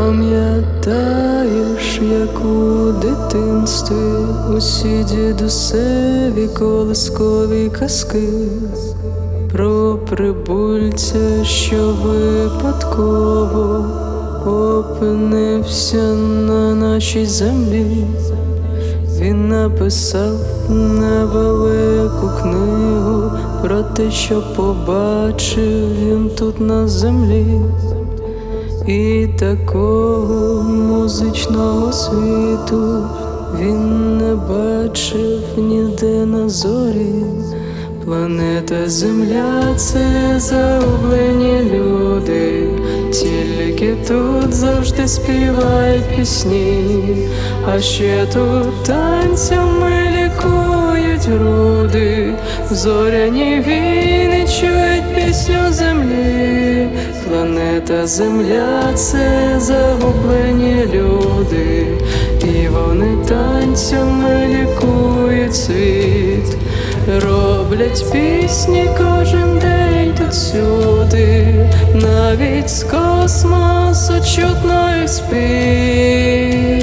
Пам'ятаєш, як у дитинстві усі дідусеві колискові казки про прибульця, що випадково опинився на нашій землі. Він написав невелику книгу про те, що побачив він тут на землі. І такого музичного світу він не бачив ніде на зорі. Планета Земля — це загублені люди, тільки тут завжди співають пісні, а ще тут танцями лікують груди, зоряні війни чують пісню землі. Планета Земля — це загублені люди, і вони танцями лікують світ. Роблять пісні кожен день тут всюди, навіть з космосу чутно їх спів.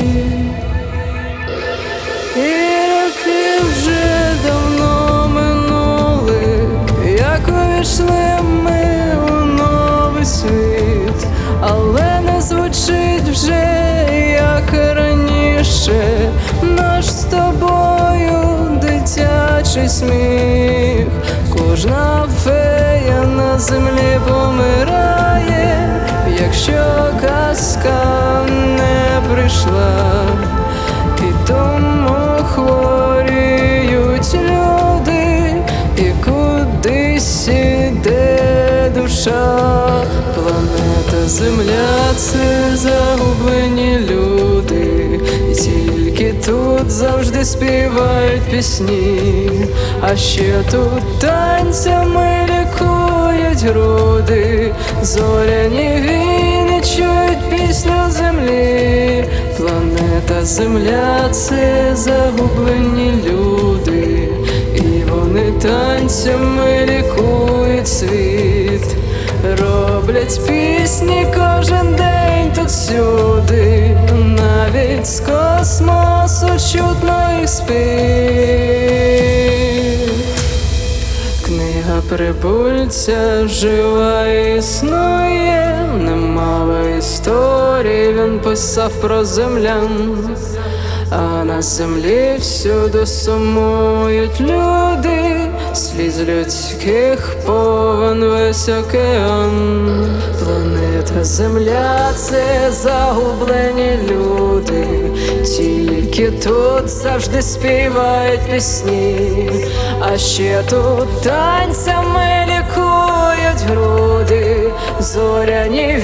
І роки вже давно минули, як увійшли ми у новий світ, але не звучить вже, як раніше, наш з тобою дитячий сміх. Кожна фея на землі помирає, якщо казка не прийшла. І тому хворіють люди, і кудись іде душа. Планета Земля — це загублені люди, тільки тут завжди співають пісні, а ще тут танцями лікують груди, зоряні війни чують пісню землі. Планета Земля — це загублені люди, і вони танцями лікують світ. Роблять пісні кожен день тут всюди, навіть з космосу чутно їх спів. Книга прибульця жива і існує, немало історій він писав про землян. А на землі всюди сумують люди, сліз людських повен весь океан. Планета Земля — це загублені люди, тільки тут завжди співають пісні, а ще тут танцями лікують груди, зоряні